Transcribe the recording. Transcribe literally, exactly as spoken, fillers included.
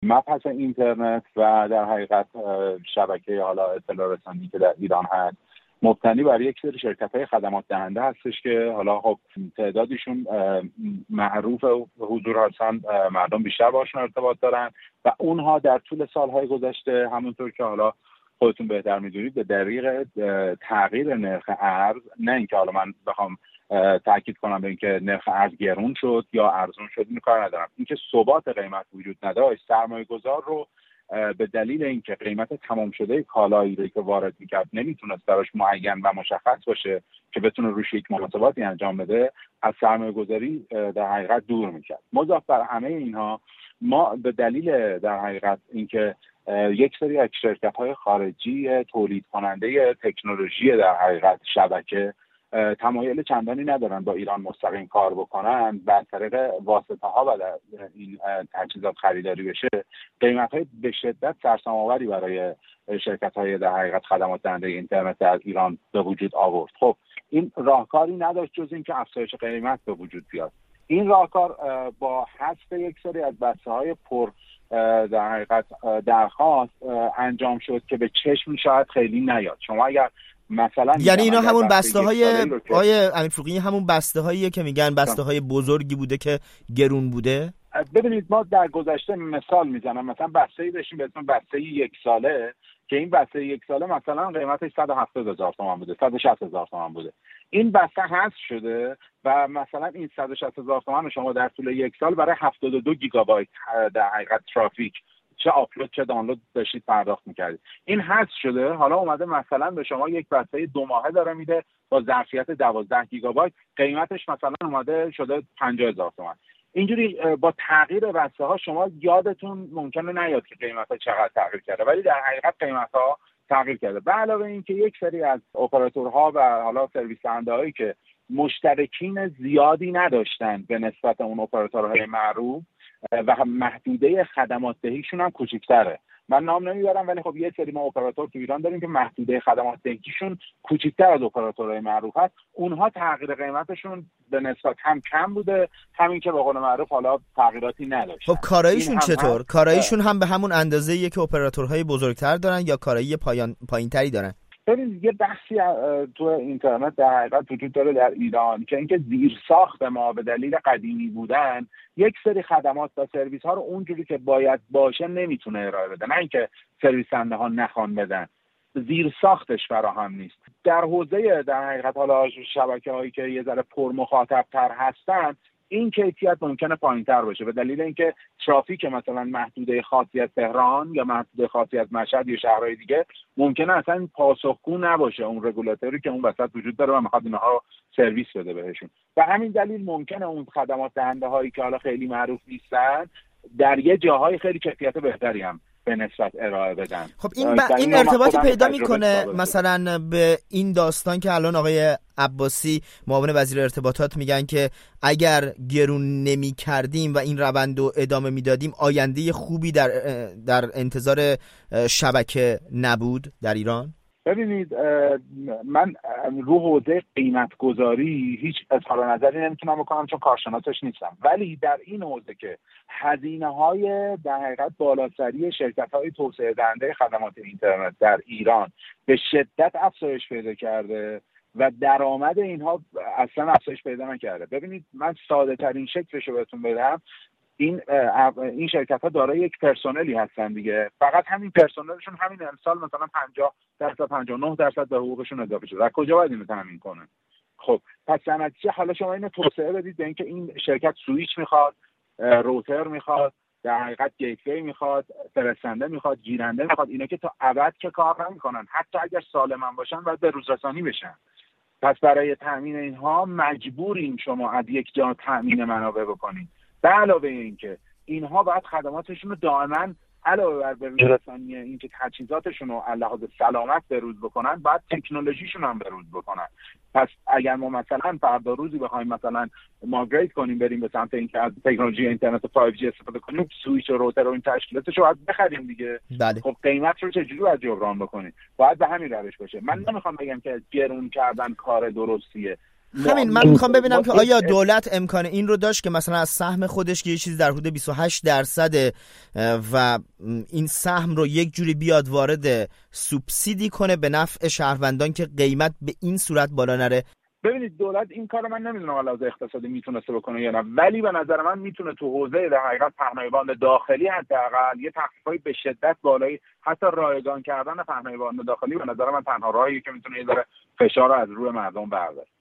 مبحث اینترنت و در حقیقت شبکه حالا اطلاع رسانی که در ایران هست مبتنی بر یک سری شرکت‌های خدمات دهنده هستش که حالا خب تعدادشون معروف حضور هستن، مردم بیشتر باشون ارتباط دارن و اونها در طول سالهای گذشته همونطور که حالا خودتون بهتر میدونید به دلیل تغییر نرخ ارز، نه اینکه حالا من بخوام تاکید کنم به اینکه نرخ ارز گرون شد یا ارزون شد، این کار ندارم، اینکه ثبات قیمت وجود نداشت، سرمایه‌گذار رو به دلیل اینکه قیمت تمام شده کالایی رو که وارد می‌کرد نمیتونست براش معین و مشخص باشه که بتونه روش یک محاسباتی انجام بده، از سرمایه‌گذاری در حقیقت دور می‌کرد. مضاف بر همه اینها ما به دلیل در حقیقت اینکه یک سری از شرکت‌های خارجی تولید کننده تکنولوژی در حقیقت شبکه تمایل چندانی ندارن با ایران مستقیم کار بکنن و از طریق واسطه ها و این تجهیزات خریداری بشه، قیمت های به شدت سرسام آوری برای شرکت های در حقیقت خدمات دهنده اینترنت در ایران به وجود آورد. خب این راهکاری نداشت جز اینکه افزایش قیمت به وجود بیاد. این راهکار با حذف یک سری از بسته های پر در حقیقت درخواست انجام شد که به چشم شاید خیلی نیاد. شما اگر مثلا یعنی اینا همون بسته های آیه امیرفروغی همون بسته هاییه که میگن بسته های بزرگی بوده که گرون بوده؟ ببینید ما در گذشته مثال میزنم، مثلا بسته‌ای داشتیم به اسم بسته یک ساله که این بسته یک ساله مثلا قیمتش صد و هفتاد هزار تومان بوده، صد و شصت هزار تومان بوده. این بسته حذف شده و مثلا این صد و شصت هزار تومان شما در طول یک سال برای هفتاد و دو گیگابایت در حقیقت ترافیک چه آپلود چه دانلود داشتید پرداخت میکردید. این حذف شده، حالا اومده مثلا به شما یک بسته دو ماهه داره میده با ظرفیت دوازده گیگابایت، قیمتش مثلا اومده شده پنجاه هزار تومان. اینجوری با تغییر بسته ها شما یادتون ممکنه نیاد که قیمت ها چقدر تغییر کرده، ولی در حقیقت قیمت ها تغییر کرده. به علاوه این که یک سری از اپراتورها و حالا سرویس دهنده‌هایی که مشترکین زیادی نداشتن به نسبت اون اپراتورهای معروف و محدوده خدمات دهیشون هم کوچیک‌تره. من نام نمیبرم ولی خب یه سری ما اپراتور تو ایران داریم که محدوده خدمات دهیشون کوچیک‌تر از اپراتورهای معروف هست. اونها تغییر قیمتشون به نسبت هم کم بوده، همین که به قول معروف حالا تغییراتی نداشت. خب کاراییشون چطور؟ کاراییشون هم به همون اندازه‌ایه که اپراتورهای بزرگتر دارن یا کارایی پایان پایین‌تری دارن؟ ببینید یه بحثی تو اینترنت در حقیقت وجود داره در ایران که اینکه زیر ساخت ما به دلیل قدیمی بودن یک سری خدمات و سرویس ها رو اونجوری که باید باشه نمیتونه ارائه بده، نه اینکه سرویس دهنده ها نخوان بدن، زیر ساختش فراهم نیست. در حوزه در حقیقت حالا شبکه هایی که یه ذره پر مخاطب تر هستن این کیفیت ممکنه پایین‌تر باشه به دلیل اینکه ترافیک مثلا محدوده خاصی از تهران یا محدوده خاصی از مشهد یا شهرهای دیگه ممکنه اصلا پاسخگو نباشه اون رگولاتوری که اون وسط وجود داره و میخواد اینها رو سرویس بده بهشون. و همین دلیل ممکنه اون خدمات دهنده هایی که حالا خیلی معروف نیستن در یه جاهای خیلی کیفیت بهتری هم به نسبت ارائه بدن. خب این ب... این ارتباطی پیدا میکنه مثلا به این داستان که الان آقای عباسی معاون وزیر ارتباطات میگن که اگر گرون نمی کردیم و این روند رو ادامه میدادیم آینده خوبی در در انتظار شبکه نبود در ایران؟ ببینید من رو حوزه قیمت گذاری هیچ اظهار نظری نمیتونم بکنم چون کارشناسش نیستم، ولی در این حوزه که هزینه های در حقیقت بالاسری شرکت های توسعه دهنده خدمات اینترنت در ایران به شدت افزایش پیدا کرده و درآمد اینها اصلا افزایش پیدا نکرده. ببینید من ساده ترین شکلش رو بهتون بدم، این این شرکت ها دارای یک پرسنلی هستن دیگه، فقط همین پرسنلشون همین امسال مثلا پنجاه درصد پنجاه و نه درصد به حقوقشون اضافه شده. از کجا باید اینو تامین کنن؟ خب پس نتیجه حالا شما اینو توسعه بدید به اینکه این شرکت سوئیچ میخواد، روتر میخواد، در حقیقت گیتوی میخواد، فرستنده میخواد، گیرنده میخواد، اینا که تا ابد که کار نمیکنن، حتی اگر سالم باشن باید به روزرسانی بشن. پس برای تامین اینها مجبورین شما از یک جا تامین منابع بکنید. به علاوه اینکه اینها باید خدماتشون رو دائما علاوه بر بروزرسانی اینکه تجهیزاتشون رو علاوه بر سلامت بروز بکنن، باید تکنولوژیشون هم بروز بکنن. پس اگر ما مثلا فردا روزی بخوایم مثلا ماگریت کنیم بریم به سمت اینکه از تکنولوژی اینترنت فایو جی استفاده کنیم، سوئیچ و روتر و این تشکیلاتش رو باید بخریم دیگه. بله. خب قیمت رو چجوری باید جبران بکنیم؟ باید به همین روش باشه. من نمیخوام بگم که گرون کردن کار درستیه، همین من میخوام ببینم که آیا دولت امکان این رو داشت که مثلا از سهم خودش که یه چیزی در حدود بیست و هشت درصد و این سهم رو یک جوری بیاد وارد سوبسیدی کنه به نفع شهروندان که قیمت به این صورت بالا نره. ببینید دولت این کارو من نمیدونم علاوه اقتصادی میتونسته بکنه یا نه، ولی به نظر من میتونه تو حوزه در حقیقت پهنای باند داخلی حداقل یه تخفیفای به شدت بالایی، حتی رایگان کردن پهنای باند داخلی به نظر من تنها راهیه که میتونه یه ذره فشار رو از روی مردم برداره.